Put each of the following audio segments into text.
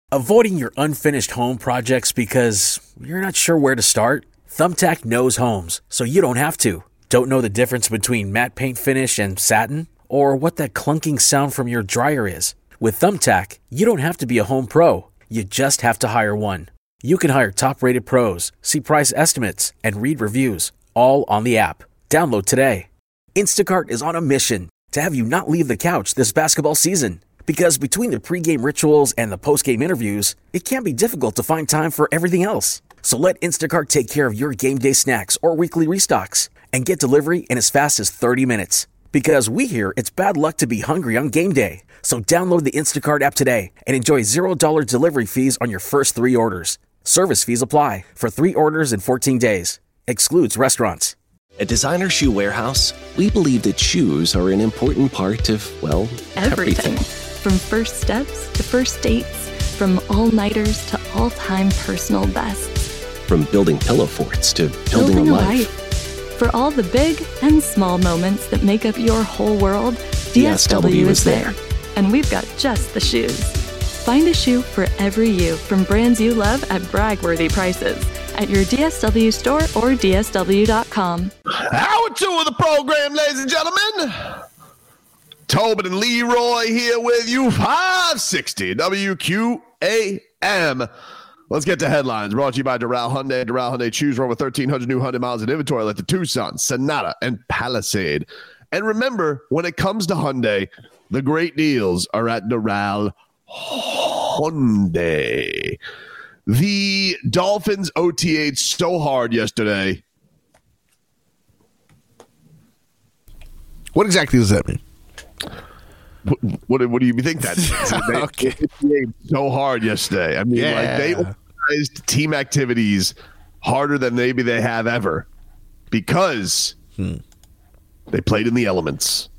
Avoiding your unfinished home projects because you're not sure where to start? Thumbtack knows homes, so you don't have to. Don't know the difference between matte paint finish and satin? Or what that clunking sound from your dryer is? With Thumbtack, you don't have to be a home pro. You just have to hire one. You can hire top-rated pros, see price estimates, and read reviews, all on the app. Download today. Instacart is on a mission to have you not leave the couch this basketball season. Because between the pregame rituals and the postgame interviews, it can be difficult to find time for everything else. So let Instacart take care of your game day snacks or weekly restocks and get delivery in as fast as 30 minutes. Because we hear it's bad luck to be hungry on game day. So download the Instacart app today and enjoy $0 delivery fees on your first 3 orders. Service fees apply for 3 orders in 14 days. Excludes restaurants. At Designer Shoe Warehouse, we believe that shoes are an important part of, well, everything. From first steps to first dates, from all-nighters to all-time personal bests. From building pillow forts to building a life. For all the big and small moments that make up your whole world, DSW is there. And we've got just the shoes. Find a shoe for every you from brands you love at brag-worthy prices at your DSW store or DSW.com. Hour 2 of the program, ladies and gentlemen. Tobin and Leroy here with you, 560 WQAM. Let's get to headlines. Brought to you by Doral Hyundai. Doral Hyundai, choose from over 1,300 new Hyundai miles in inventory like the Tucson, Sonata, and Palisade. And remember, when it comes to Hyundai, the great deals are at Doral Hyundai. The Dolphins OTA'd so hard yesterday. What exactly does that mean? What do you think that is? Okay. They so hard yesterday. I mean, like they organized team activities harder than maybe they have ever because they played in the elements.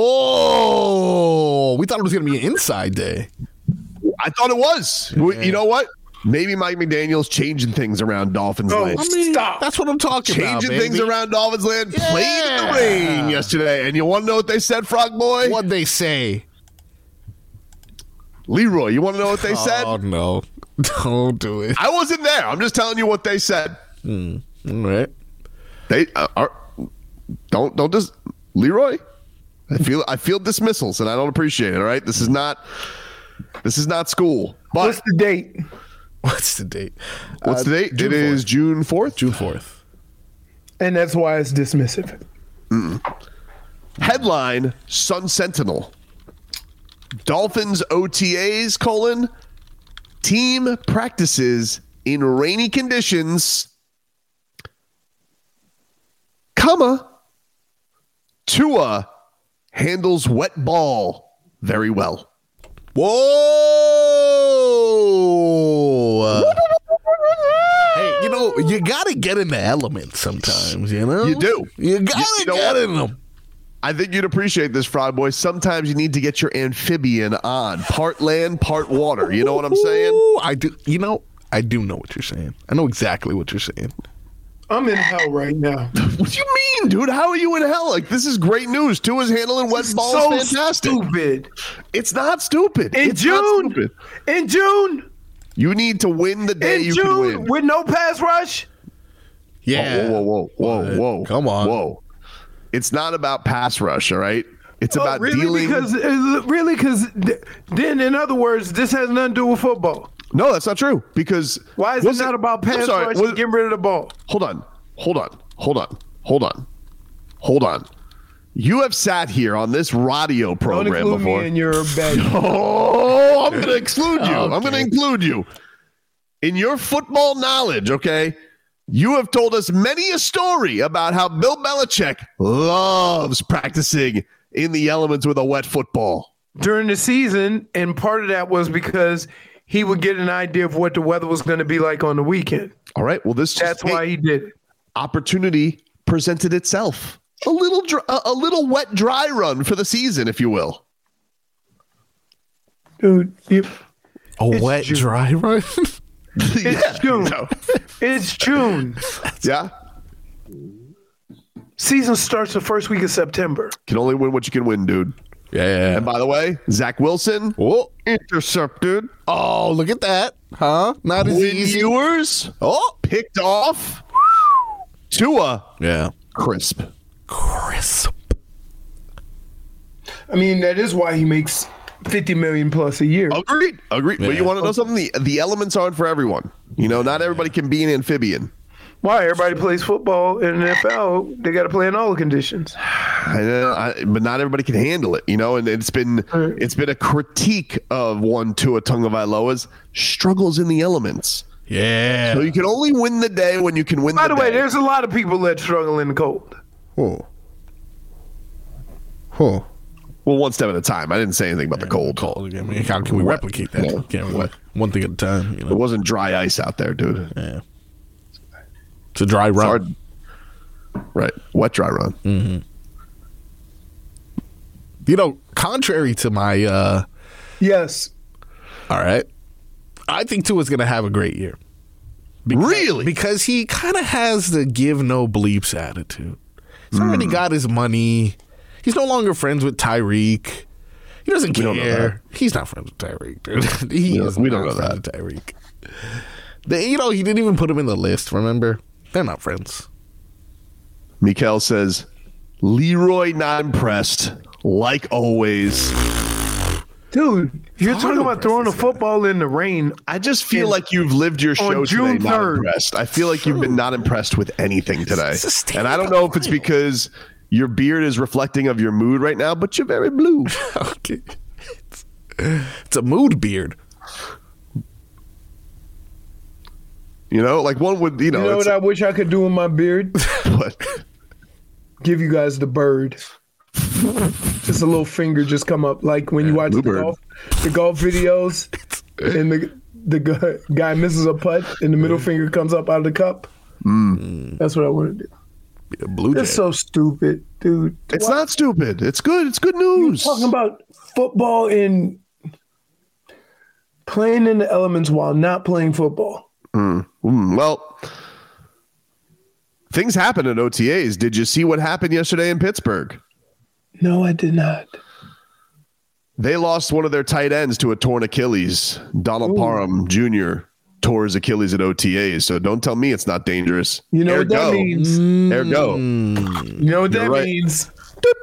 Oh, we thought it was going to be an inside day. I thought it was. Yeah. You know what? Maybe Mike McDaniel's changing things around Dolphins land. Stop. That's what I'm talking about. Changing things around Dolphins land. Yeah. Played in the rain yesterday. And you want to know what they said, Frog Boy? What'd they say? Leroy, you want to know what they said? Oh, no. Don't do it. I wasn't there. I'm just telling you what they said. All right. They don't just Leroy. I feel dismissals, and I don't appreciate it. All right, this is not school. But what's the date? What's the date? It is June 4th. June 4th. And that's why it's dismissive. Headline: Sun Sentinel. Dolphins OTAs: team practices in rainy conditions, Tua handles wet ball very well. Whoa! Hey, you got to get in the element sometimes, You do. You got to get in them. I think you'd appreciate this, Frog Boy. Sometimes you need to get your amphibian on. Part land, part water. You know what I'm saying? I do. I do know what you're saying. I know exactly what you're saying. I'm in hell right now. What do you mean, dude? How are you in hell? Like, this is great news. Tua's handling wet balls. So fantastic. Stupid. It's not stupid. In June, you need to win the day you can win. With no pass rush? Yeah. Whoa. Come on. Whoa. It's not about pass rush, all right? It's about dealing. Because then, in other words, this has nothing to do with football. No, that's not true. Because why is it not about pass rush and getting rid of the ball? Hold on. You have sat here on this radio program Don't include before. Me in your bed. Oh, I'm going to exclude you. Okay. I'm going to include you. In your football knowledge, okay? You have told us many a story about how Bill Belichick loves practicing in the elements with a wet football. During the season, and part of that was because he would get an idea of what the weather was going to be like on the weekend. All right. Well, that's why he did it. Opportunity presented itself. A little wet dry run for the season, if you will. Dude, wet dry run? It's June. No. It's June. Yeah. Season starts the first week of September. Can only win what you can win, dude. Yeah. And by the way, Zach Wilson intercepted. Oh, look at that. Huh? Not as Quinn easy. Ewers picked off. Tua. Yeah. Crisp. I mean, that is why he makes $50 million plus a year. Agreed. Yeah. But you want to know something? The elements aren't for everyone. Not everybody can be an amphibian. Why? Everybody plays football in the NFL. They got to play in all the conditions. But not everybody can handle it, and it's been a critique of one Tua Tagovailoa's struggles in the elements. Yeah. So you can only win the day when you can win By the way, day. there's a lot of people that struggle in the cold. Huh. Well, one step at a time. I didn't say anything about the cold. Cold. I mean, how can we replicate that? No. Can't we? One thing at a time. It wasn't dry ice out there, dude. Yeah. It's a dry run. Hard. Right. Wet, dry run. Mm-hmm. Contrary to my Yes. all right, I think Tua's going to have a great year. Really? Because he kind of has the give no bleeps attitude. He's already got his money. He's no longer friends with Tyreek. He doesn't We don't know care. He's not friends with Tyreek, dude. We don't know friends with Tyreek. He didn't even put him in the list, remember? They're not friends. Mikael says, Leroy not impressed, like always. Dude, you're hard talking to about impress throwing a this guy. football in the rain. I just feel like you've lived your show On June today not 3rd. impressed. I feel like you've been not impressed with anything today. It's a stand And I don't know if it's because your beard is reflecting of your mood right now, but you're very blue. Okay. It's a mood beard. Like one would, You know it's what I wish I could do with my beard? what? Give you guys the bird. Just a little finger just come up, like when you watch the Bluebird. golf videos, and the guy misses a putt, and the middle finger comes up out of the cup. That's what I want to do. Yeah, blue It's jay. so stupid, dude. It's not stupid. It's good. It's good news. Talking about football and playing in the elements while not playing football. Well, things happen at OTAs. Did you see what happened yesterday in Pittsburgh? No, I did not. They lost one of their tight ends to a torn Achilles. Donald Parham Jr. tore his Achilles at OTAs. So don't tell me it's not dangerous. You know what that Ergo. means. Ergo. You know what that right. means.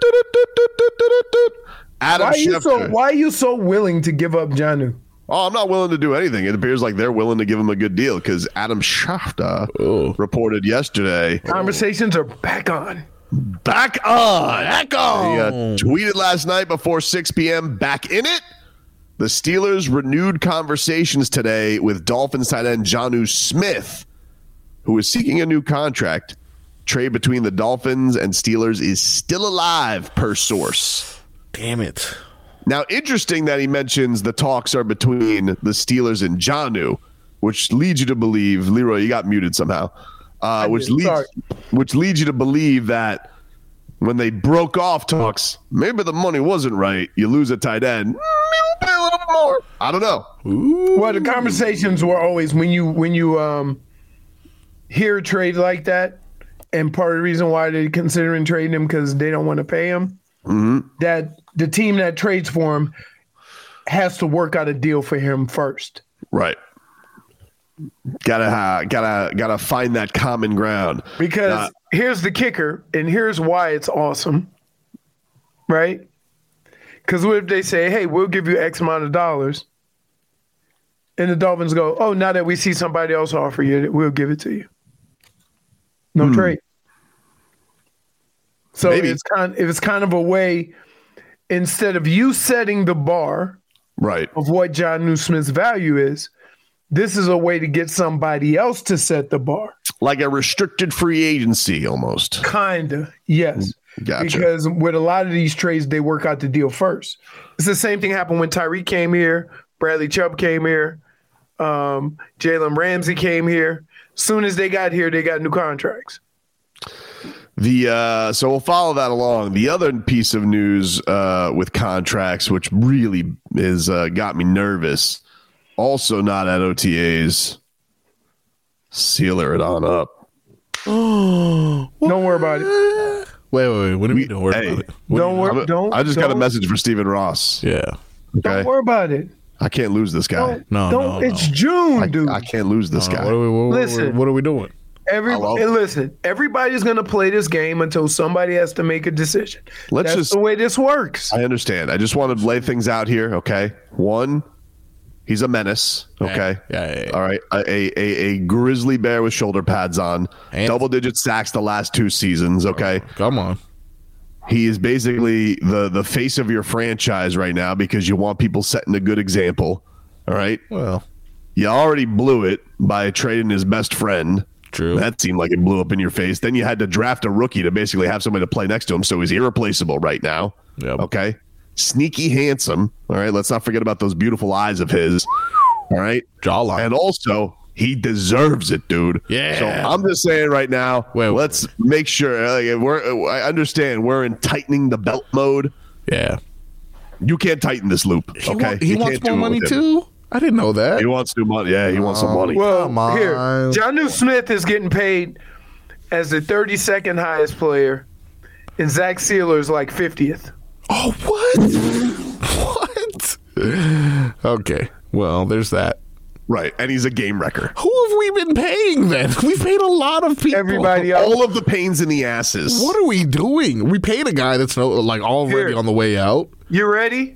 Adam Schefter. Why are you so willing to give up Jonnu? Oh, I'm not willing to do anything. It appears like they're willing to give him a good deal because Adam Schefter reported yesterday. Conversations are back on. Back on. He tweeted last night before 6 p.m. Back in it. The Steelers renewed conversations today with Dolphins tight end Jonnu Smith, who is seeking a new contract. Trade between the Dolphins and Steelers is still alive, per source. Damn it. Now, interesting that he mentions the talks are between the Steelers and Jonnu, which leads you to believe, Leroy, you got muted somehow, which leads you to believe that when they broke off talks, maybe the money wasn't right. You lose a tight end, maybe we'll pay a little bit more. I don't know. Well, the conversations were always when you hear a trade like that, and part of the reason why they're considering trading him because they don't want to pay him. That the team that trades for him has to work out a deal for him first. Right. Gotta find that common ground. Because here's the kicker, and here's why it's awesome, right? Because what if they say, hey, we'll give you X amount of dollars, and the Dolphins go, oh, now that we see somebody else offer you, we'll give it to you. No trade. So Maybe. it's kind of a way, instead of you setting the bar Right. of what Jonnu Smith's value is, this is a way to get somebody else to set the bar. Like a restricted free agency almost. Kinda, yes. Gotcha. Because with a lot of these trades, they work out the deal first. It's the same thing happened when Tyreek came here, Bradley Chubb came here, Jalen Ramsey came here. Soon as they got here, they got new contracts. So we'll follow that along. The other piece of news with contracts, which really is got me nervous, also not at OTAs. Sealer it on up. Don't worry about it. Wait. What are we doing? Worry about it. I just got a message for Stephen Ross. Yeah. Okay? Don't worry about it. I can't lose this guy. No. It's June, dude. I can't lose this guy. Listen. What are we doing? Listen, everybody's going to play this game until somebody has to make a decision. That's the way this works. I understand. I just want to lay things out here, okay? One, he's a menace, okay? Yeah. All right. A grizzly bear with shoulder pads on. Double-digit sacks the last 2 seasons, okay? Come on. He is basically the face of your franchise right now because you want people setting a good example, all right? Well, you already blew it by trading his best friend. True. That seemed like it blew up in your face. Then you had to draft a rookie to basically have somebody to play next to him, so he's irreplaceable right now. Yep. Okay? Sneaky handsome. All right? Let's not forget about those beautiful eyes of his. All right? Jawline. And also, he deserves it, dude. Yeah. So I'm just saying right now, let's make sure. I understand we're in tightening the belt mode. Yeah. You can't tighten this loop. Okay? He wants more money too? I didn't know that. He wants new money. Yeah, he wants some money. Well, here, Jonnu Smith is getting paid as the 32nd highest player, and Zach Sealer's like 50th. Oh, what? Okay. Well, there's that. Right, and he's a game wrecker. Who have we been paying then? We've paid a lot of people. Everybody else. All of the pains in the asses. What are we doing? We paid a guy that's already on the way out. You ready?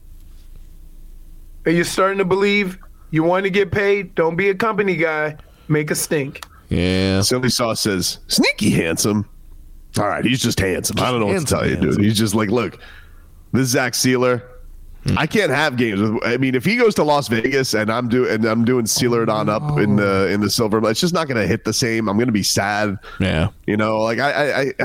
Are you starting to believe you want to get paid? Don't be a company guy. Make a stink. Yeah. Silly Sauce says, sneaky handsome. All right, he's just handsome. I don't know what to tell you, dude. He's just like, look, this is Zach Sealer. I can't have games with. I mean, if he goes to Las Vegas and I'm doing Sealer on up in the silver, it's just not going to hit the same. I'm going to be sad. Yeah. You know, like I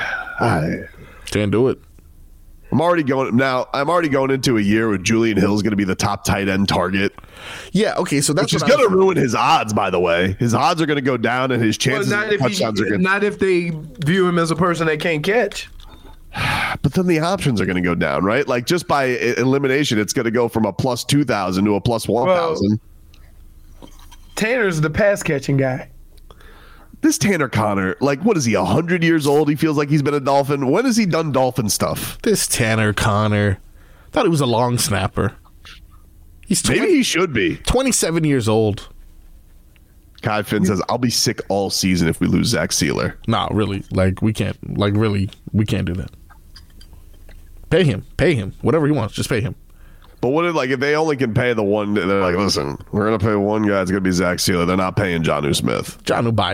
can't do it. I'm already going into a year where Julian Hill's going to be the top tight end target. Yeah, okay, so that's which is going to ruin his odds. By the way, his odds are going to go down, and his chances of touchdowns are going. Not if they view him as a person they can't catch. But then the options are going to go down, right? Like just by elimination, it's going to go from a plus 2,000 to a plus 1,000. Tanner's the pass catching guy. This Tanner Connor, like, what is he, 100 years old? He feels like he's been a Dolphin. When has he done Dolphin stuff? This Tanner Connor. Thought he was a long snapper. Maybe he should be. 27 years old. Kai Finn says, I'll be sick all season if we lose Zach Sealer. Nah, really. We can't do that. Pay him. Whatever he wants, just pay him. But what if they only can pay the one, they're like, listen, we're going to pay one guy, it's going to be Zach Sealer. They're not paying Jonnu Smith. Jonnu, bye.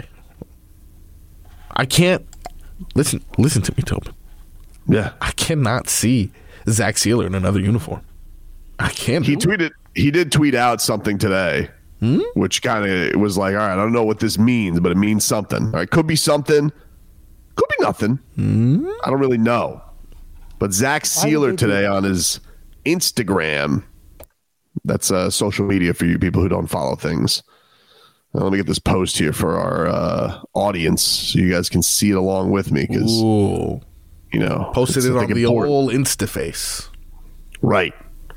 I can't listen to me, Tobin. Yeah. I cannot see Zach Sealer in another uniform. I can't. He did tweet out something today, which kind of was like, all right, I don't know what this means, but it means something. All right, could be something, could be nothing. I don't really know. But Zach Sealer today on his Instagram, that's social media for you people who don't follow things. Let me get this post here for our audience so you guys can see it along with me because, posted it on the old Instaface. Right.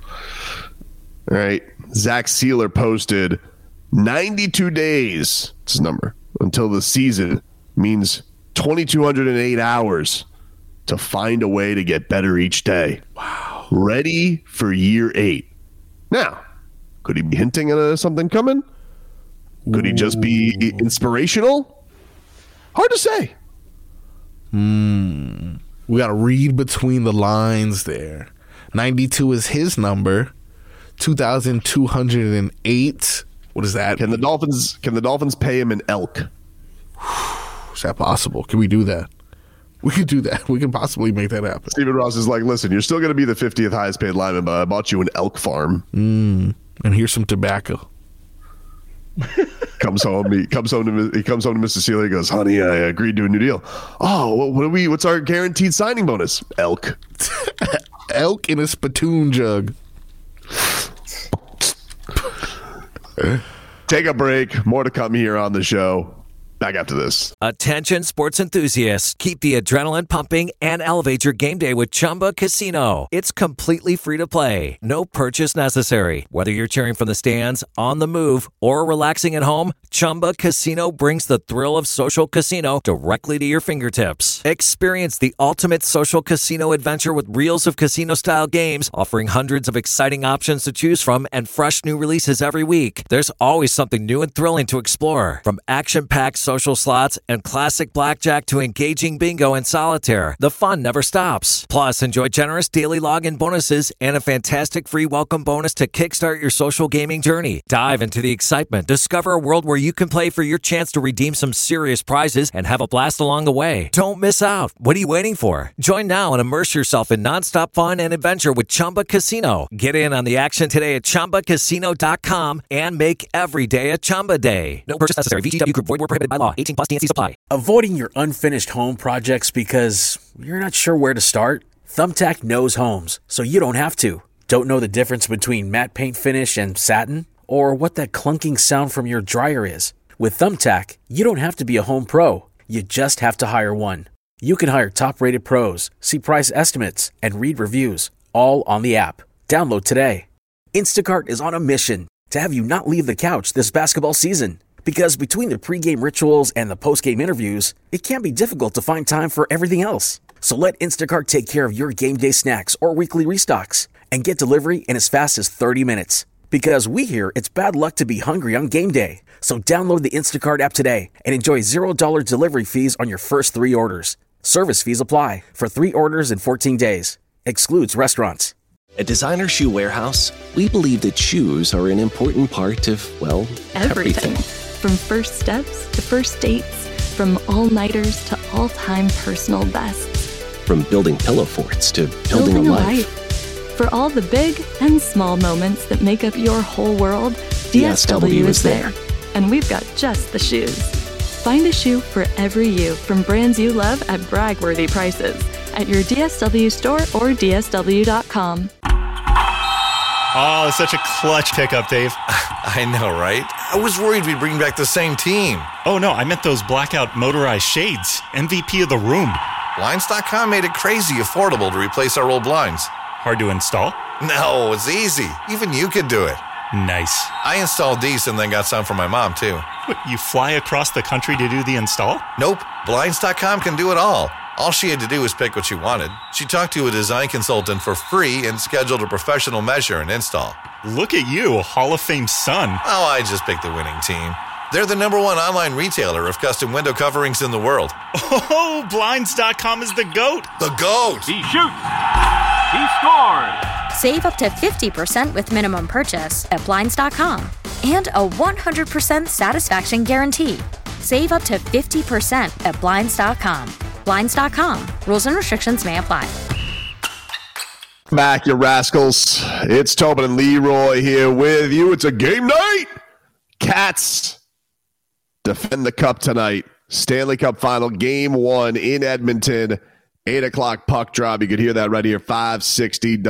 All right. Zach Sealer posted 92 days, it's his number, until the season means 2,208 hours to find a way to get better each day. Wow. Ready for year 8. Now, could he be hinting at something coming? Could he just be inspirational? Hard to say. We got to read between the lines there. 92 is his number. 2,208. What is that? Can the Dolphins pay him an elk? Is that possible? Can we do that? We could do that. We can possibly make that happen. Stephen Ross is like, listen, you're still going to be the 50th highest paid lineman, but I bought you an elk farm. And here's some tobacco. He comes home to Mr. Sealer. He goes, honey, I agreed to a new deal. Oh, what's our guaranteed signing bonus? Elk. Elk in a spittoon jug. Take a break. More to come here on the show. Back after this. Attention sports enthusiasts. Keep the adrenaline pumping and elevate your game day with Chumba Casino. It's completely free to play. No purchase necessary. Whether you're cheering from the stands, on the move, or relaxing at home, Chumba Casino brings the thrill of social casino directly to your fingertips. Experience the ultimate social casino adventure with reels of casino-style games, offering hundreds of exciting options to choose from and fresh new releases every week. There's always something new and thrilling to explore. From action-packed social slots and classic blackjack to engaging bingo and solitaire, the fun never stops. Plus, enjoy generous daily login bonuses and a fantastic free welcome bonus to kickstart your social gaming journey. Dive into the excitement. Discover a world where you can play for your chance to redeem some serious prizes and have a blast along the way. Don't miss out. What are you waiting for? Join now and immerse yourself in nonstop fun and adventure with Chumba Casino. Get in on the action today at ChumbaCasino.com and make every day a Chumba day. No purchase necessary. VGW Group. Void where prohibited by law. 18 plus TNC supply. Avoiding your unfinished home projects because you're not sure where to start? Thumbtack knows homes, so you don't have to. Don't know the difference between matte paint finish and satin? Or what that clunking sound from your dryer is? With Thumbtack, you don't have to be a home pro. You just have to hire one. You can hire top-rated pros, see price estimates, and read reviews, all on the app. Download today. Instacart is on a mission to have you not leave the couch this basketball season. Because between the pregame rituals and the postgame interviews, it can be difficult to find time for everything else. So let Instacart take care of your game day snacks or weekly restocks and get delivery in as fast as 30 minutes. Because we hear it's bad luck to be hungry on game day. So download the Instacart app today and enjoy $0 delivery fees on your first 3 orders. Service fees apply for 3 orders in 14 days. Excludes restaurants. At Designer Shoe Warehouse, we believe that shoes are an important part of, well, everything. From first steps to first dates, from all-nighters to all-time personal bests. From building pillow forts to building a life. For all the big and small moments that make up your whole world, DSW is there. And we've got just the shoes. Find a shoe for every you from brands you love at brag-worthy prices at your DSW store or DSW.com. Oh, such a clutch pickup, Dave. I know, right? I was worried we'd bring back the same team. Oh, no, I meant those blackout motorized shades. MVP of the room. Blinds.com made it crazy affordable to replace our old blinds. Hard to install? No, it's easy. Even you could do it. Nice. I installed these and then got some for my mom, too. What, you fly across the country to do the install? Nope. Blinds.com can do it all. All she had to do was pick what she wanted. She talked to a design consultant for free and scheduled a professional measure and install. Look at you, Hall of Fame son. Oh, I just picked the winning team. They're the #1 online retailer of custom window coverings in the world. Oh, Blinds.com is the GOAT. The GOAT! He shoots. He scored. Save up to 50% with minimum purchase at Blinds.com. And a 100% satisfaction guarantee. Save up to 50% at Blinds.com. Blinds.com. Rules and restrictions may apply. Back, you rascals. It's Tobin and Leroy here with you. It's a game night. Cats defend the cup tonight. Stanley Cup final, game 1 in Edmonton. 8 o'clock puck drop. You could hear that right here, 560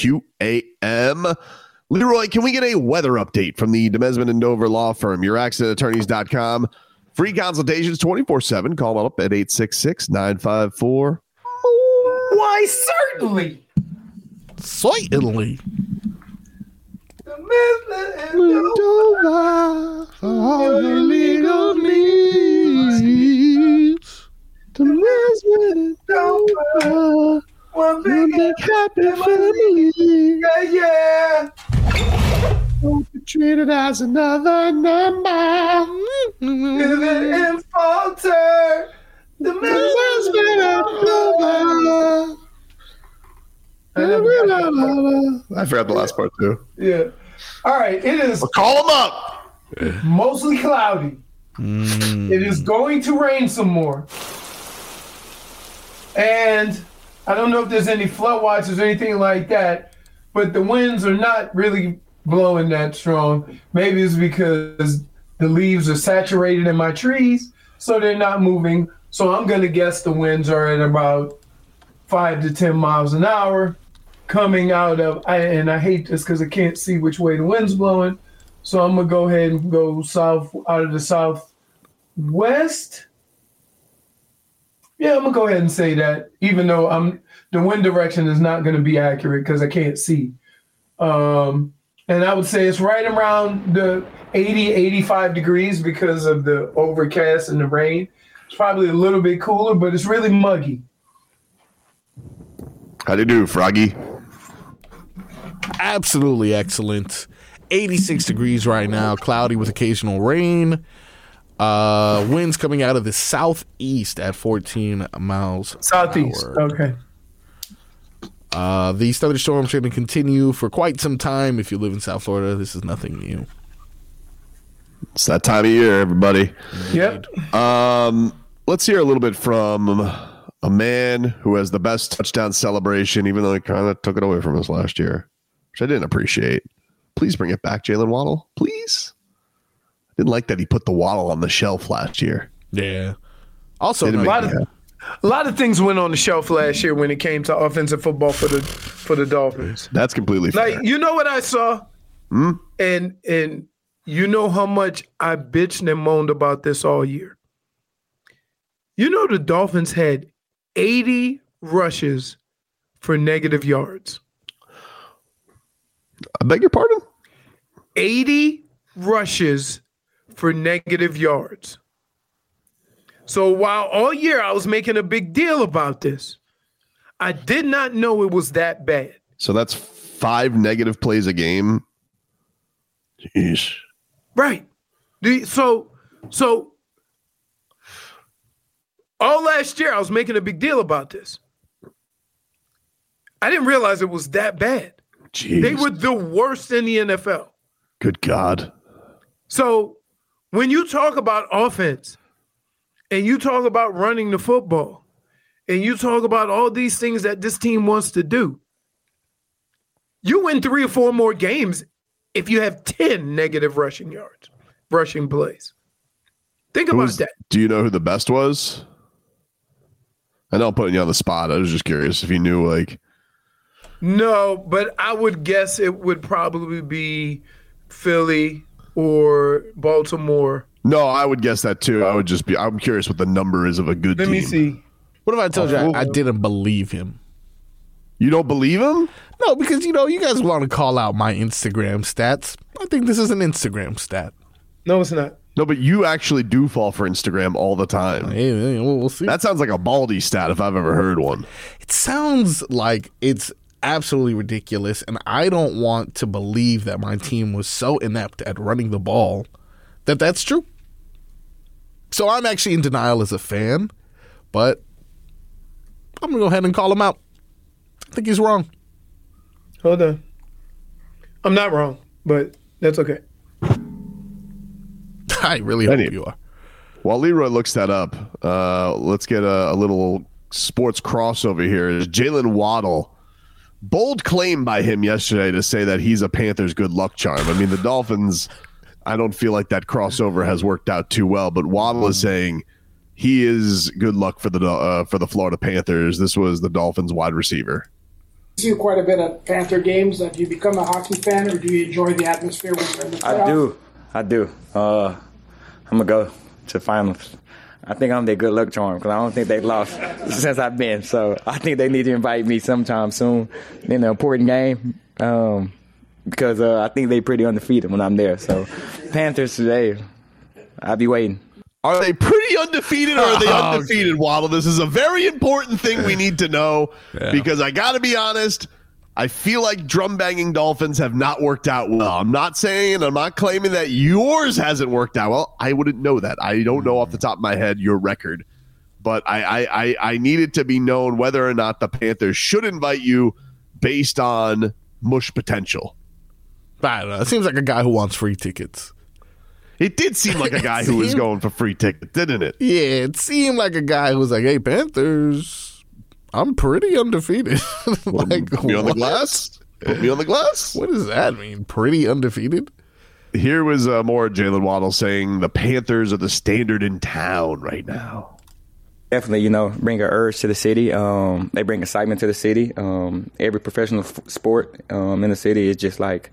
WQAM. Leroy, can we get a weather update from the Demesman and Dover law firm? YourAccidentAttorneys.com. Free consultations 24/7. Call them up at 866-954. Why, certainly. Certainly. Dover for all your legal needs. Demesman and Dover, one big happy family. Yeah. Don't be treated as another number. Living in falter. The Demesman and Dover. I forgot the last part, too. Yeah. All right. It is. Well, call them up. Mostly cloudy. It is going to rain some more. And I don't know if there's any flood watches or anything like that, but the winds are not really blowing that strong. Maybe it's because the leaves are saturated in my trees, so they're not moving. So I'm going to guess the winds are at about 5 to 10 miles an hour coming out of, and I hate this because I can't see which way the wind's blowing. So I'm going to go ahead and go south, out of the West. Yeah, I'm gonna go ahead and say that, even though the wind direction is not going to be accurate because I can't see. And I would say it's right around the 80, 85 degrees because of the overcast and the rain. It's probably a little bit cooler, but it's really muggy. How do you do, Froggy? Absolutely excellent. 86 degrees right now, cloudy with occasional rain. Winds coming out of the southeast at 14 miles Southeast, per hour. Okay. These thunderstorms are going to continue for quite some time. If you live in South Florida, this is nothing new. It's that time of year, everybody. Yep. Let's hear a little bit from a man who has the best touchdown celebration, even though he kind of took it away from us last year, which I didn't appreciate. Please bring it back, Jalen Waddle. Please. I didn't like that he put the Waddle on the shelf last year. Yeah. Also, a lot of things went on the shelf last year when it came to offensive football for the Dolphins. That's completely fair. Like, you know what I saw? And you know how much I bitched and moaned about this all year. You know the Dolphins had 80 rushes for negative yards. I beg your pardon? 80 rushes for negative yards. So while all year I was making a big deal about this, I did not know it was that bad. So that's 5 negative plays a game. Jeez. Right. So all last year I was making a big deal about this. I didn't realize it was that bad. Jeez. They were the worst in the NFL. Good God. So when you talk about offense and you talk about running the football and you talk about all these things that this team wants to do, you win 3 or 4 more games if you have 10 negative rushing plays. Think about that. Do you know who the best was? I know I'm putting you on the spot. I was just curious if you knew, like. No, but I would guess it would probably be Philly or Baltimore. No, I would guess that too. I'm curious what the number is of a good team. Let me see. What if I told you I didn't believe him? You don't believe him? No, because, you guys want to call out my Instagram stats. I think this is an Instagram stat. No, it's not. No, but you actually do fall for Instagram all the time. Hey, we'll see. That sounds like a Baldy stat if I've ever heard one. It sounds like it's absolutely ridiculous, and I don't want to believe that my team was so inept at running the ball that that's true. So I'm actually in denial as a fan, but I'm going to go ahead and call him out. I think he's wrong. Hold on. I'm not wrong, but that's okay. I really hope you are. While Leroy looks that up, let's get a little sports crossover here. Jalen Waddle. Bold claim by him yesterday to say that he's a Panthers good luck charm. I mean, the Dolphins, I don't feel like that crossover has worked out too well, but Waddle is saying he is good luck for the Florida Panthers. This was the Dolphins wide receiver. You see quite a bit of Panther games. Do you become a hockey fan, or do you enjoy the atmosphere when you're in the playoffs? I do. I'm going to go to finals. I think I'm their good luck charm because I don't think they've lost since I've been. So I think they need to invite me sometime soon in an important game because I think they're pretty undefeated when I'm there. So Panthers today, I'll be waiting. Are they pretty undefeated or are they undefeated, Waddle? This is a very important thing we need to know because I got to be honest, I feel like drum-banging Dolphins have not worked out well. I'm not claiming that yours hasn't worked out well. I wouldn't know that. I don't know off the top of my head your record. But I need it to be known whether or not the Panthers should invite you based on mush potential. I don't know. It seems like a guy who wants free tickets. It did seem like a guy who was going for free tickets, didn't it? Yeah, it seemed like a guy who was like, hey, Panthers, I'm pretty undefeated. Like, put me on the glass? Put me on the glass? What does that mean? Pretty undefeated? Here was more Jalen Waddle saying the Panthers are the standard in town right now. Definitely, bring an urge to the city. They bring excitement to the city. Every professional sport in the city is just like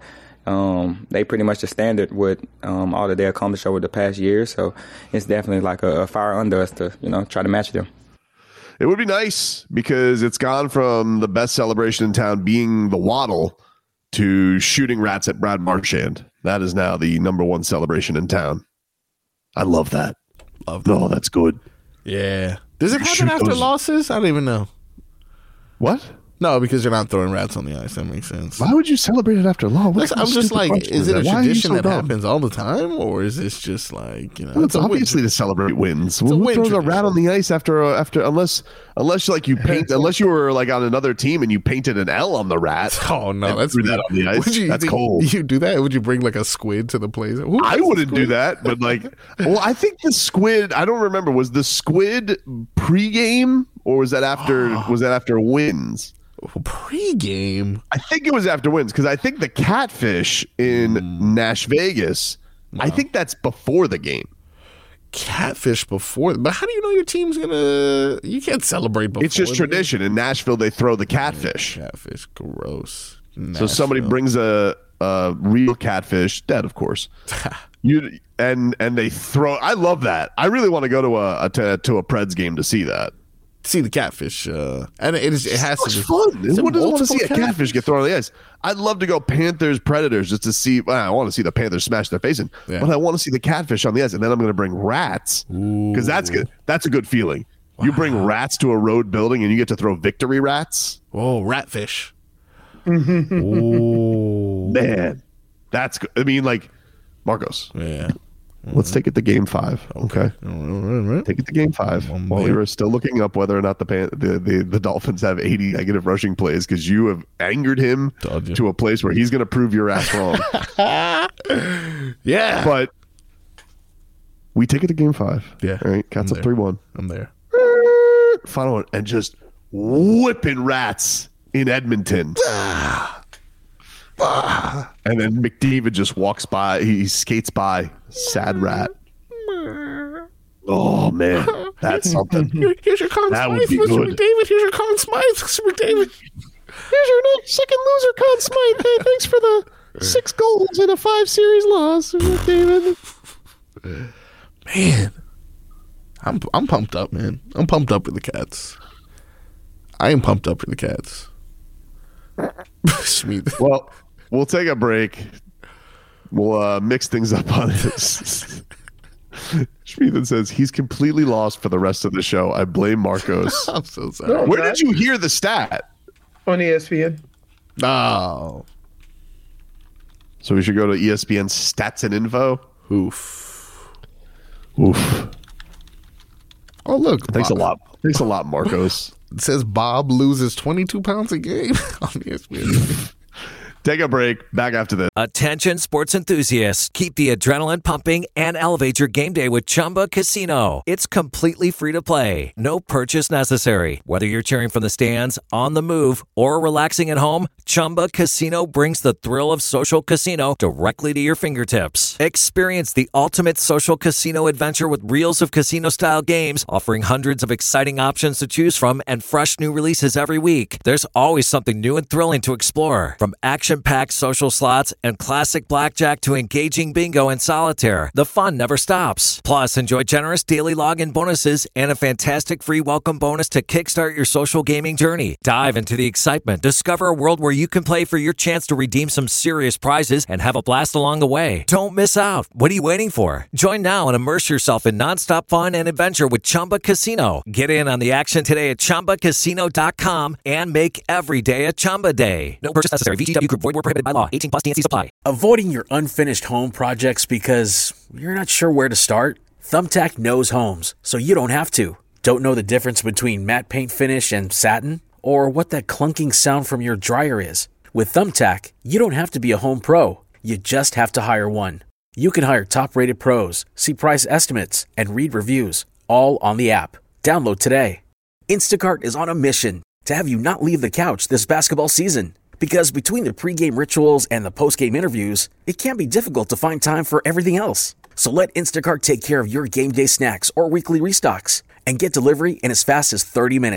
They pretty much the standard with all that they accomplished over the past year. So it's definitely like a fire under us to, try to match them. It would be nice because it's gone from the best celebration in town being the waddle to shooting rats at Brad Marchand. That is now the number one celebration in town. I love that. Oh, that's good. Yeah. Does it happen after losses? I don't even know. What? No, because you're not throwing rats on the ice. That makes sense. Why would you celebrate it after loss? I'm just like, is it a tradition that happens all the time, or is this just like, Well, it's obviously to celebrate wins. Who throws a rat on the ice after unless you paint, unless you were like on another team and you painted an L on the rat? Oh no, that's threw that on the ice. That's cold. You do that? Would you bring like a squid to the place? I wouldn't do that, but I think the squid. I don't remember. Was the squid pregame or was that after? Was that after wins? Pre-game? I think it was after wins because I think the catfish in Nash Vegas, I think that's before the game. Catfish before? But how do you know your team's gonna... You can't celebrate before. It's just tradition. In Nashville, they throw the catfish. Catfish, gross. So somebody brings a real catfish, dead of course. and they throw... I love that. I really want to go to a Preds game to see that. See the catfish, and it has to be fun. Who doesn't want to see a catfish get thrown on the ice? I'd love to go Panthers Predators just to see. Well, I want to see the Panthers smash their face in, but I want to see the catfish on the ice, and then I'm going to bring rats because that's good. That's a good feeling. Wow. You bring rats to a road building, and you get to throw victory rats. Whoa, ratfish! Oh man, that's good. I mean, like Marcos. Yeah. Let's take it to game 5. Okay. Right. Take it to game 5 while you're still looking up whether or not the Dolphins have 80 negative rushing plays because you have angered him to a place where he's going to prove your ass wrong. Yeah. But we take it to game 5. Yeah. All right. Cats up 3-1. I'm there. Final one. And just whipping rats in Edmonton. And then McDavid just walks by. He skates by. Sad rat. Oh, man. That's something. Here's your Conn Smythe, would be Mr. good. McDavid. Here's your Conn Smythe, Mr. McDavid. Here's your second loser, Conn Smythe. Hey, thanks for the 6 goals in a 5-series loss, McDavid. Man. I'm pumped up, man. I'm pumped up for the Cats. I am pumped up for the Cats. Well, we'll take a break. We'll mix things up on this. Schmieden says he's completely lost for the rest of the show. I blame Marcos. I'm so sorry. Where did you hear the stat? On ESPN. Oh. So we should go to ESPN stats and info. Oof. Oh, look. Thanks a lot. Thanks a lot, Marcos. It says Bob loses 22 pounds a game on ESPN. Take a break. Back after this. Attention sports enthusiasts. Keep the adrenaline pumping and elevate your game day with Chumba Casino. It's completely free to play. No purchase necessary. Whether you're cheering from the stands, on the move, or relaxing at home, Chumba Casino brings the thrill of social casino directly to your fingertips. Experience the ultimate social casino adventure with reels of casino-style games, offering hundreds of exciting options to choose from and fresh new releases every week. There's always something new and thrilling to explore. From action-packed social slots and classic blackjack to engaging bingo and solitaire, the fun never stops. Plus, enjoy generous daily login bonuses and a fantastic free welcome bonus to kickstart your social gaming journey. Dive into the excitement. Discover a world where you can play for your chance to redeem some serious prizes and have a blast along the way. Don't miss out. What are you waiting for? Join now and immerse yourself in nonstop fun and adventure with Chumba Casino. Get in on the action today at ChumbaCasino.com and make every day a Chumba day. No purchase necessary. VGW Group. Void where prohibited by law. 18+ TNC supply. Avoiding your unfinished home projects because you're not sure where to start? Thumbtack knows homes, so you don't have to. Don't know the difference between matte paint finish and satin? Or what that clunking sound from your dryer is? With Thumbtack, you don't have to be a home pro. You just have to hire one. You can hire top-rated pros, see price estimates, and read reviews, all on the app. Download today. Instacart is on a mission to have you not leave the couch this basketball season. Because between the pregame rituals and the postgame interviews, it can be difficult to find time for everything else. So let Instacart take care of your game day snacks or weekly restocks and get delivery in as fast as 30 minutes.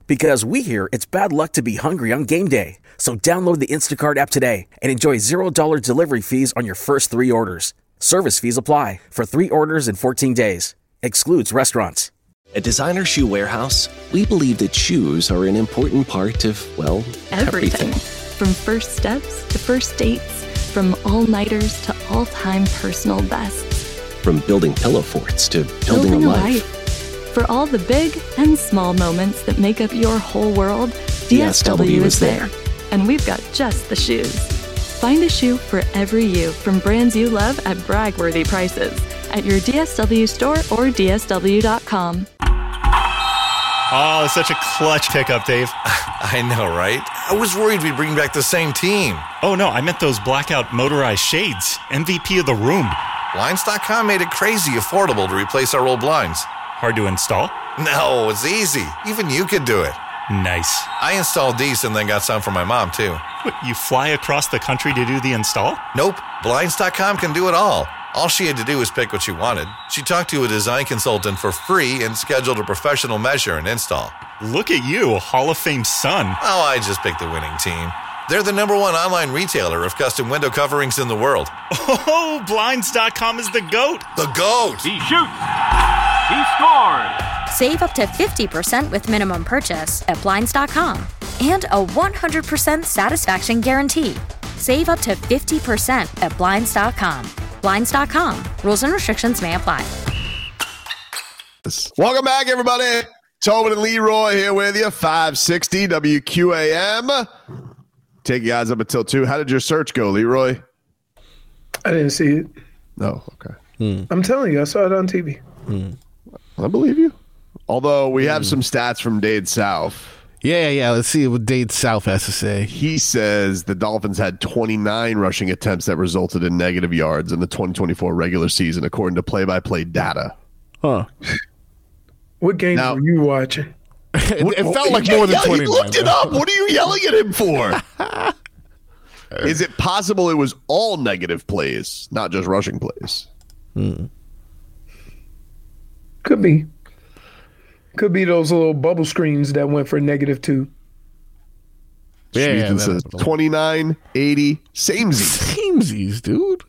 Because we hear it's bad luck to be hungry on game day. So download the Instacart app today and enjoy $0 delivery fees on your first 3 orders. Service fees apply for 3 orders in 14 days. Excludes restaurants. At Designer Shoe Warehouse, we believe that shoes are an important part of, well, everything. From first steps to first dates, from all-nighters to all-time personal bests. From building pillow forts to building a life. For all the big and small moments that make up your whole world, DSW is there. And we've got just the shoes. Find a shoe for every you from brands you love at brag-worthy prices at your DSW store or DSW.com. Oh, such a clutch pickup, Dave. I know, right? I was worried we'd bring back the same team. Oh, no, I meant those blackout motorized shades. MVP of the room. Blinds.com made it crazy affordable to replace our old blinds. Hard to install? No, it's easy. Even you could do it. Nice. I installed these and then got some for my mom, too. What, you fly across the country to do the install? Nope. Blinds.com can do it all. All she had to do was pick what she wanted. She talked to a design consultant for free and scheduled a professional measure and install. Look at you, Hall of Fame son. Oh, I just picked the winning team. They're the #1 online retailer of custom window coverings in the world. Oh, Blinds.com is the GOAT. The GOAT. He shoots. He scores. Save up to 50% with minimum purchase at Blinds.com. And a 100% satisfaction guarantee. Save up to 50% at Blinds.com. Blinds.com. Rules and restrictions may apply. Welcome back, everybody. Tobin and Leroy here with you. 560 WQAM. Take you guys up until 2. How did your search go, Leroy? I didn't see it. No, okay. I'm telling you, I saw it on TV. I believe you. Although we have some stats from Dade South. Yeah. Let's see what Dade South has to say. He says the Dolphins had 29 rushing attempts that resulted in negative yards in the 2024 regular season, according to play-by-play data. Huh. What games were you watching? It felt like more than 29. He looked it up. What are you yelling at him for? Is it possible it was all negative plays, not just rushing plays? Could be. Could be those little bubble screens that went for -2. Yeah, says 29, 80, samesies. Samesies, dude.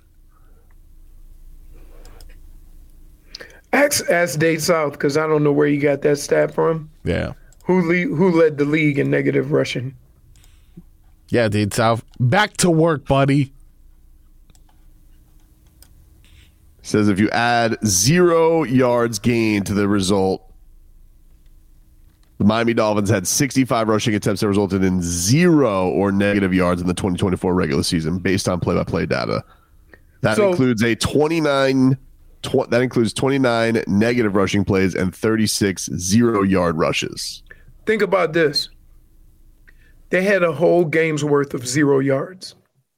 Ask Dade South, because I don't know where you got that stat from. Yeah. Who led the league in negative rushing? Yeah, Dade South. Back to work, buddy. Says if you add 0 yards gained to the result, the Miami Dolphins had 65 rushing attempts that resulted in 0 or negative yards in the 2024 regular season, based on play-by-play data. That includes 29 negative rushing plays and 36 0-yard rushes. Think about this. They had a whole game's worth of 0 yards.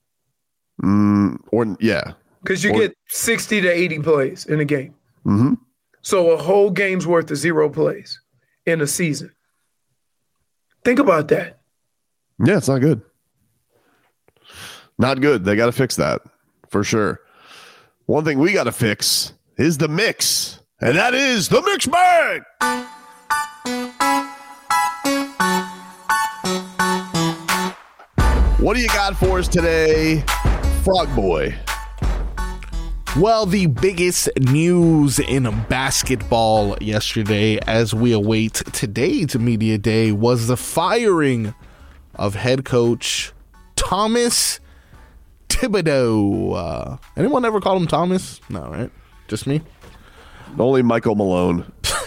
Because you get 60 to 80 plays in a game. Mm-hmm. So a whole game's worth of 0 plays in a season. Think about that. Yeah, it's not good. Not good. They got to fix that for sure. One thing we got to fix is the mix, and that is the Mix Bag. What do you got for us today, Frog Boy? Well, the biggest news in basketball yesterday, as we await today's media day, was the firing of head coach Thomas Thibodeau. Anyone ever call him Thomas? No, right? Just me? Only Michael Malone.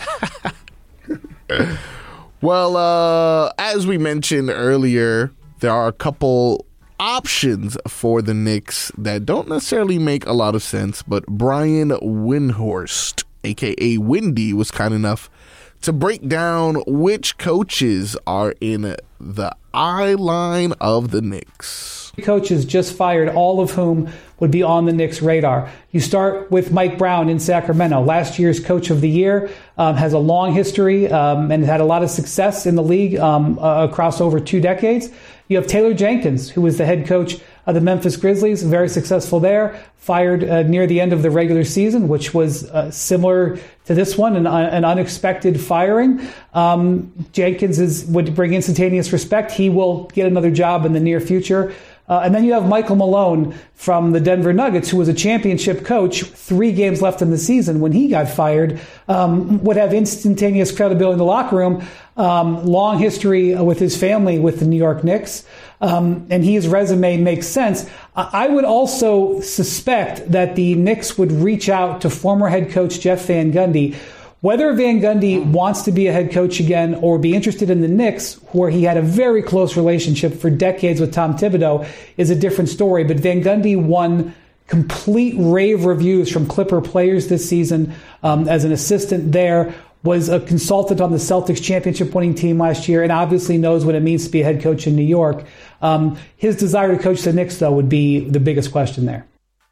Well, as we mentioned earlier, there are a couple options for the Knicks that don't necessarily make a lot of sense, but Brian Windhorst, aka Windy, was kind enough to break down which coaches are in the eye line of the Knicks. Coaches just fired, all of whom would be on the Knicks' radar. You start with Mike Brown in Sacramento, last year's Coach of the Year, has a long history and had a lot of success in the league across over 2 decades. You have Taylor Jenkins, who was the head coach of the Memphis Grizzlies, very successful there. Fired near the end of the regular season, which was similar to this one, an unexpected firing. Jenkins would bring instantaneous respect. He will get another job in the near future. And then you have Michael Malone from the Denver Nuggets, who was a championship coach, 3 games left in the season when he got fired, would have instantaneous credibility in the locker room, long history with his family with the New York Knicks, and his resume makes sense. I would also suspect that the Knicks would reach out to former head coach Jeff Van Gundy. Whether Van Gundy wants to be a head coach again or be interested in the Knicks, where he had a very close relationship for decades with Tom Thibodeau, is a different story. But Van Gundy won complete rave reviews from Clipper players this season as an assistant there, was a consultant on the Celtics championship winning team last year, and obviously knows what it means to be a head coach in New York. His desire to coach the Knicks, though, would be the biggest question there.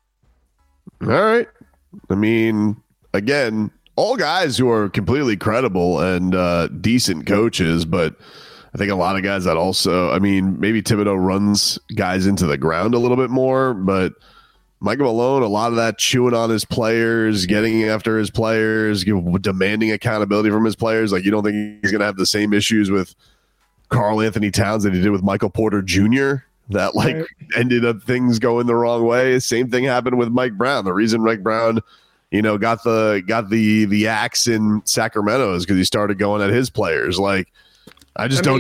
All right. I mean, again, all guys who are completely credible and decent coaches, but I think a lot of guys that also, I mean, maybe Thibodeau runs guys into the ground a little bit more, but Michael Malone, a lot of that chewing on his players, getting after his players, demanding accountability from his players. Like, you don't think he's going to have the same issues with Karl Anthony Towns that he did with Michael Porter Jr. that ended up things going the wrong way. Same thing happened with Mike Brown. The reason Mike Brown, got the axe in Sacramento is because he started going at his players. Like, I don't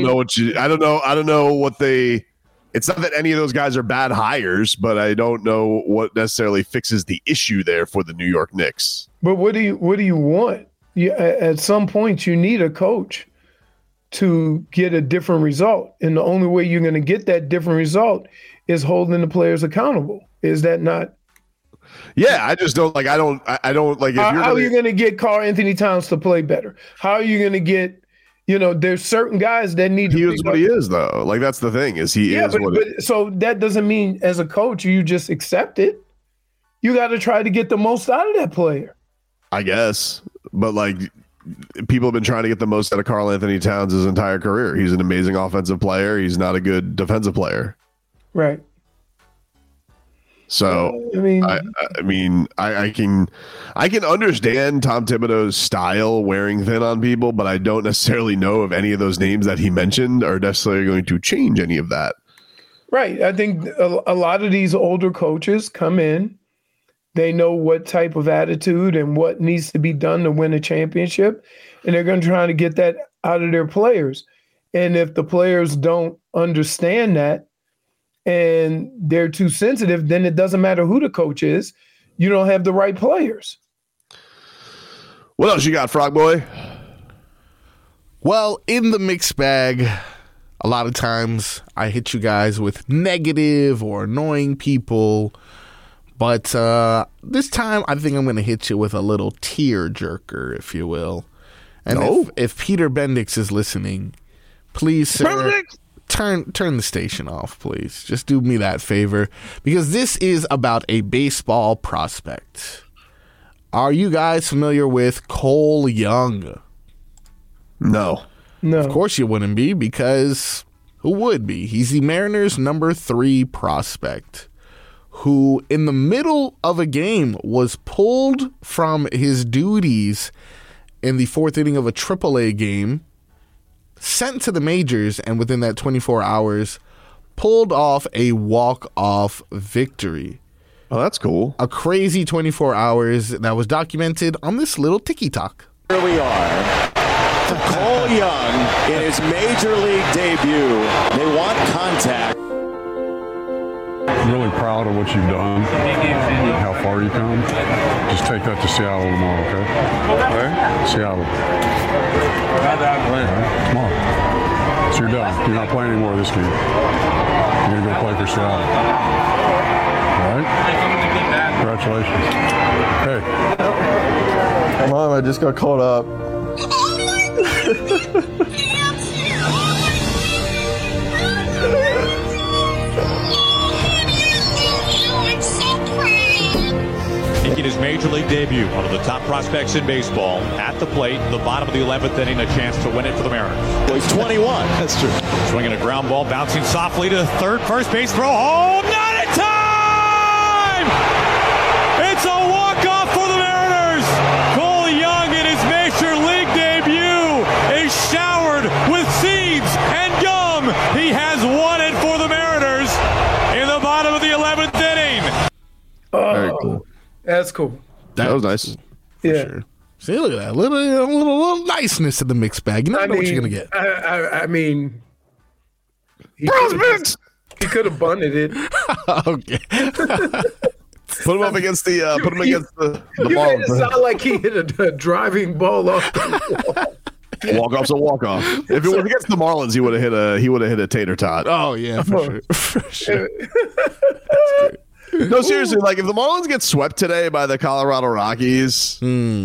know what they. It's not that any of those guys are bad hires, but I don't know what necessarily fixes the issue there for the New York Knicks. But what do you want? At some point, you need a coach to get a different result, and the only way you're going to get that different result is holding the players accountable. Is that not? Yeah, I just don't like. I don't like. How are you going to get Karl Anthony Towns to play better? How are you going to get? There's certain guys that need. He is what he is, though. Like, that's the thing is he is. So that doesn't mean as a coach you just accept it. You got to try to get the most out of that player. I guess, but like, people have been trying to get the most out of Karl Anthony Towns his entire career. He's an amazing offensive player. He's not a good defensive player. Right. So I can understand Tom Thibodeau's style wearing thin on people, but I don't necessarily know if any of those names that he mentioned are necessarily going to change any of that. Right. I think a lot of these older coaches come in, they know what type of attitude and what needs to be done to win a championship, and they're going to try to get that out of their players. And if the players don't understand that, and they're too sensitive, then it doesn't matter who the coach is. You don't have the right players. What else you got, Frog Boy? Well, in the mixed bag, a lot of times I hit you guys with negative or annoying people. But this time I think I'm going to hit you with a little tear jerker, if you will. And if Peter Bendix is listening, please, sir, turn the station off, please. Just do me that favor, because this is about a baseball prospect. Are you guys familiar with Cole Young? No. Of course you wouldn't be, because who would be? He's the Mariners' number 3 prospect, who in the middle of a game was pulled from his duties in the 4th inning of a AAA game, sent to the majors, and within that 24 hours, pulled off a walk-off victory. Oh, that's cool. A crazy 24 hours that was documented on this little TikTok. Here we are. For Cole Young in his major league debut. They want contact. Really proud of what you've done, how far you come. Just take that to Seattle tomorrow, okay? Where? Seattle. Tomorrow. So you're done. You're not playing anymore this game. You're going to go play for Seattle. All right? Congratulations. Hey. Mom, I just got caught up. Making his major league debut, one of the top prospects in baseball, at the plate, the bottom of the 11th inning, a chance to win it for the Mariners. Well, he's 21. That's true. Swinging a ground ball, bouncing softly to third, first base throw, home, not in That's cool. That was nice. Yeah. Sure. See, look at that. Little niceness in the mixed bag. You never know what you're going to get. I mean, he could have bunted it. Okay. Put him up against the You made it sound like he hit a driving ball off the wall. Walk-off's a walk-off. If it was against the Marlins, he would have hit a tater tot. Oh yeah, for sure. No, seriously, like if the Marlins get swept today by the Colorado Rockies,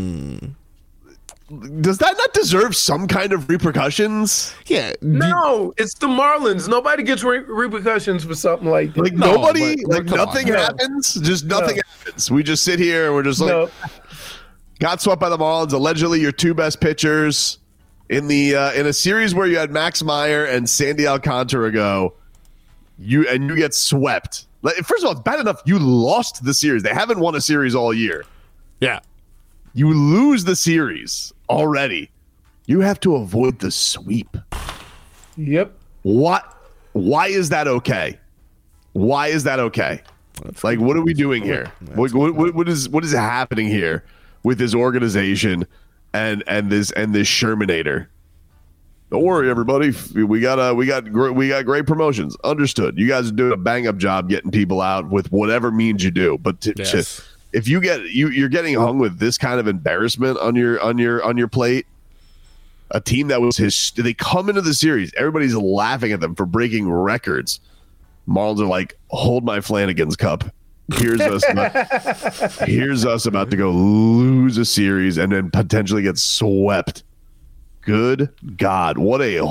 does that not deserve some kind of repercussions? Yeah. No, it's the Marlins. Nobody gets repercussions for something like that. Like nothing happens. Just nothing happens. We just sit here and we're just like, got swept by the Marlins. Allegedly, your two best pitchers in a series where you had Max Meyer and Sandy Alcantara go, you get swept. First of all, it's bad enough you lost the series. They haven't won a series all year. Yeah. You lose the series already. You have to avoid the sweep. Yep. What? Why is that okay? Why is that okay? Like, what are we doing here? What is happening here with this organization and this Shermanator? Don't worry, everybody. We got great promotions. Understood. You guys are doing a bang up job getting people out with whatever means you do. But if you're getting hung with this kind of embarrassment on your plate, a team that was they come into the series, everybody's laughing at them for breaking records. Marlins are like, hold my Flanagan's Cup. Here's us about to go lose a series and then potentially get swept. Good God, what an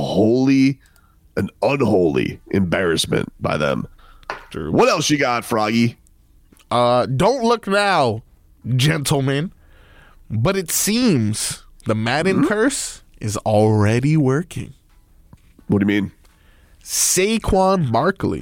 unholy embarrassment by them. True. What else you got, Froggy? Don't look now, gentlemen, but it seems the Madden curse is already working. What do you mean? Saquon Barkley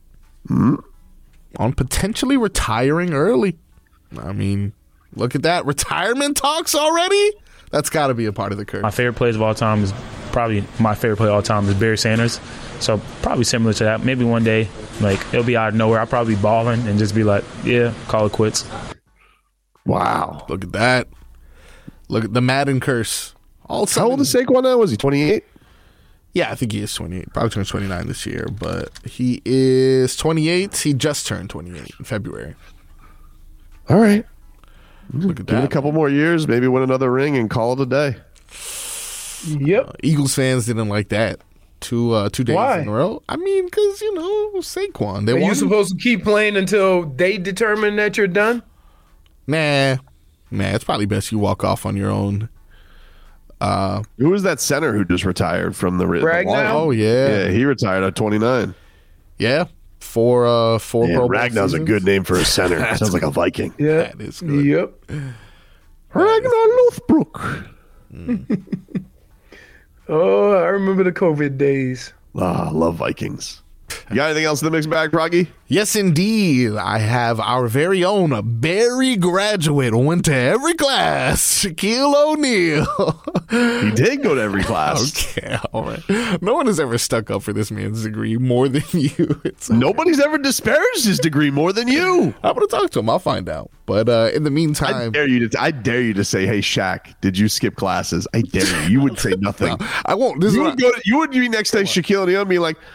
on potentially retiring early. I mean, look at that. Retirement talks already? That's got to be a part of the curse. My favorite plays of all time is Barry Sanders. So probably similar to that. Maybe one day, like, it'll be out of nowhere. I'll probably be balling and just be like, yeah, call it quits. Wow. Look at that. Look at the Madden curse. How old is Saquon now? Was he 28? Yeah, I think he is 28. Probably turns 29 this year, but he is 28. He just turned 28 in February. All right. Look at Give that. it a couple more years, maybe win another ring and call it a day. Yep. Eagles fans didn't like that. 2 days Why? in a row. I mean, because, Saquon. Are you supposed to keep playing until they determine that you're done? Nah, it's probably best you walk off on your own. Who was that center who just retired from the Ragnow? Oh, yeah. Yeah, he retired at 29. Yeah. Four Pro Bowl Ragnow's seasons. a good name for a center. Sounds like a Viking. Yeah. That is good. Yep. Ragnar Lothbrok. Oh, I remember the COVID days. I love Vikings. You got anything else in the mixed bag, Froggy? Yes, indeed. I have our very own Barry graduate, went to every class, Shaquille O'Neal. He did go to every class. Okay, all right. No one has ever stuck up for this man's degree more than you. Nobody's ever disparaged his degree more than you. I'm going to talk to him. I'll find out. But in the meantime, I dare you to say, "Hey, Shaq, did you skip classes?" I dare you. You would say nothing. No, I won't. You would be next to Shaquille O'Neal and be like,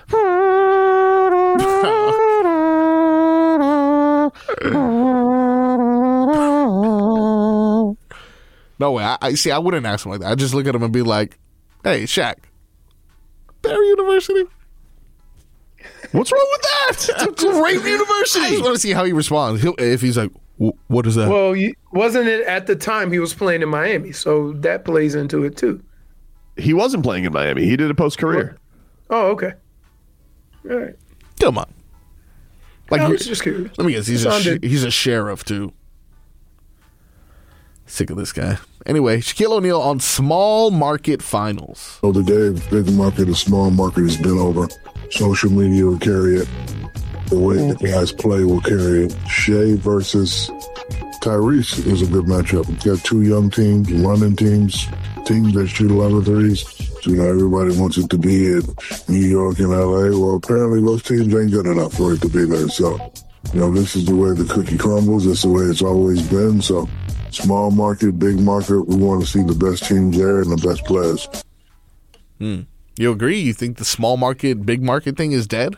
no way. I see. I wouldn't ask him like that. I just look at him and be like, "Hey, Shaq, Barry University." What's wrong with that? It's a great university. I just want to see how he responds. If he's like, "What is that?" Well, wasn't it at the time he was playing in Miami? So that plays into it too. He wasn't playing in Miami. He did a post-career. Oh, okay. All right. Come on. Like, I was just curious. Let me guess. He's a sheriff too. Sick of this guy. Anyway, Shaquille O'Neal on small market finals. So today, big market and small market has been over. Social media will carry it. The way the guys play will carry it. Shea versus Tyrese is a good matchup. You've got two young teams, running teams that shoot a lot of threes. So, everybody wants it to be in New York and LA. Well, apparently those teams ain't good enough for it to be there. So This is the way the cookie crumbles. That's the way it's always been. So small market, big market, we want to see the best teams there and the best players. You agree? You think the small market, big market thing is dead?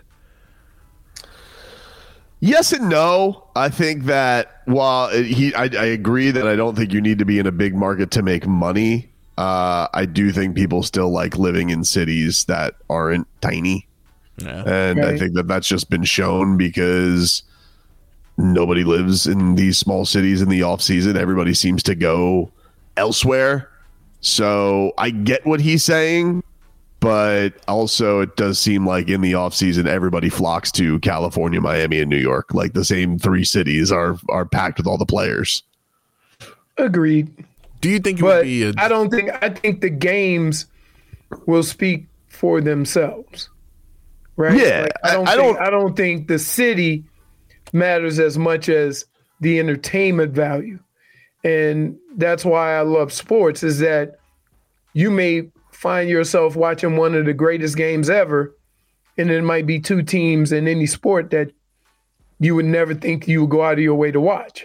Yes and no. I think that while I agree that I don't think you need to be in a big market to make money. I do think people still like living in cities that aren't tiny. Yeah. And I think that that's just been shown because nobody lives in these small cities in the off season. Everybody seems to go elsewhere. So I get what he's saying. But also, it does seem like in the offseason, everybody flocks to California, Miami, and New York. Like the same three cities are packed with all the players. Agreed. Do you think it would be I think the games will speak for themselves. Right? Yeah. Like, I don't think the city matters as much as the entertainment value. And that's why I love sports, is that you may find yourself watching one of the greatest games ever, and it might be two teams in any sport that you would never think you would go out of your way to watch.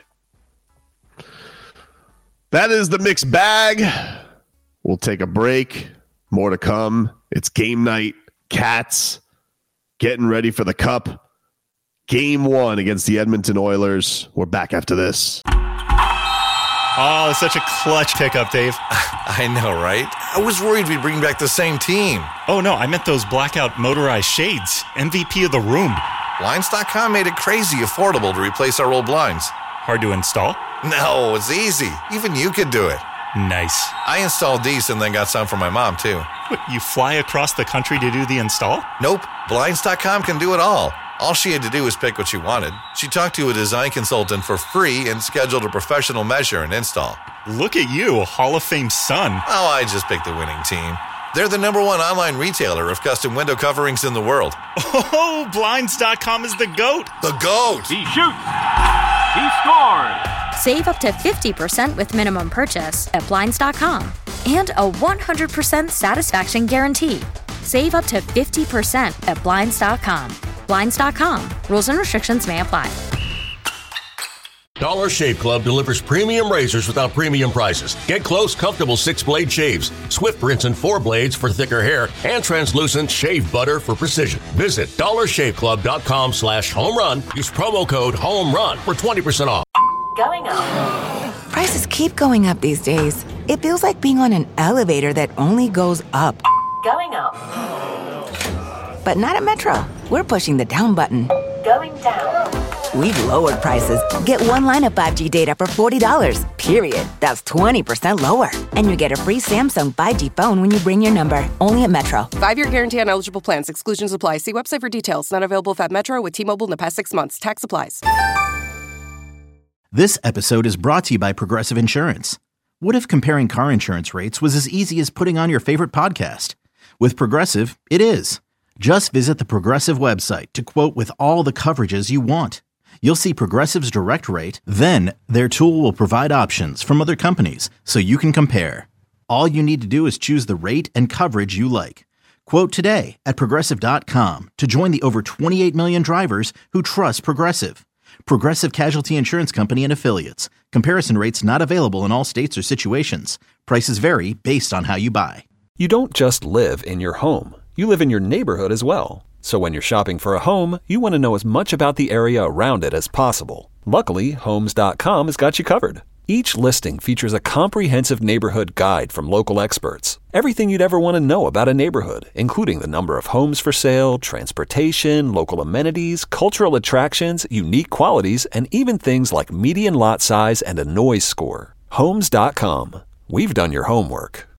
That is the mixed bag. We'll take a break. More to come. It's game night. Cats getting ready for the Cup. Game 1 against the Edmonton Oilers. We're back after this. Oh, such a clutch pickup, Dave. I know, right? I was worried we'd bring back the same team. Oh, no, I meant those blackout motorized shades. MVP of the room. Blinds.com made it crazy affordable to replace our old blinds. Hard to install? No, it's easy. Even you could do it. Nice. I installed these and then got some for my mom, too. What, you fly across the country to do the install? Nope. Blinds.com can do it all. All she had to do was pick what she wanted. She talked to a design consultant for free and scheduled a professional measure and install. Look at you, a Hall of Fame son. Oh, I just picked the winning team. They're the #1 online retailer of custom window coverings in the world. Oh, Blinds.com is the GOAT. The GOAT. He shoots. He scores. Save up to 50% with minimum purchase at Blinds.com. And a 100% satisfaction guarantee. Save up to 50% at Blinds.com. Blinds.com. Rules and restrictions may apply. Dollar Shave Club delivers premium razors without premium prices. Get close, comfortable 6-blade shaves, swift rinse and 4 blades for thicker hair, and translucent shave butter for precision. Visit dollarshaveclub.com/home run. Use promo code HOMERUN for 20% off. Going up. Prices keep going up these days. It feels like being on an elevator that only goes up. Going up. But not at Metro. We're pushing the down button. Going down. We've lowered prices. Get one line of 5G data for $40, period. That's 20% lower. And you get a free Samsung 5G phone when you bring your number. Only at Metro. 5-year guarantee on eligible plans. Exclusions apply. See website for details. Not available at Metro with T-Mobile in the past 6 months. Tax applies. This episode is brought to you by Progressive Insurance. What if comparing car insurance rates was as easy as putting on your favorite podcast? With Progressive, it is. Just visit the Progressive website to quote with all the coverages you want. You'll see Progressive's direct rate, then their tool will provide options from other companies so you can compare. All you need to do is choose the rate and coverage you like. Quote today at Progressive.com to join the over 28 million drivers who trust Progressive. Progressive Casualty Insurance Company and Affiliates. Comparison rates not available in all states or situations. Prices vary based on how you buy. You don't just live in your home. You live in your neighborhood as well. So when you're shopping for a home, you want to know as much about the area around it as possible. Luckily, Homes.com has got you covered. Each listing features a comprehensive neighborhood guide from local experts. Everything you'd ever want to know about a neighborhood, including the number of homes for sale, transportation, local amenities, cultural attractions, unique qualities, and even things like median lot size and a noise score. Homes.com. We've done your homework.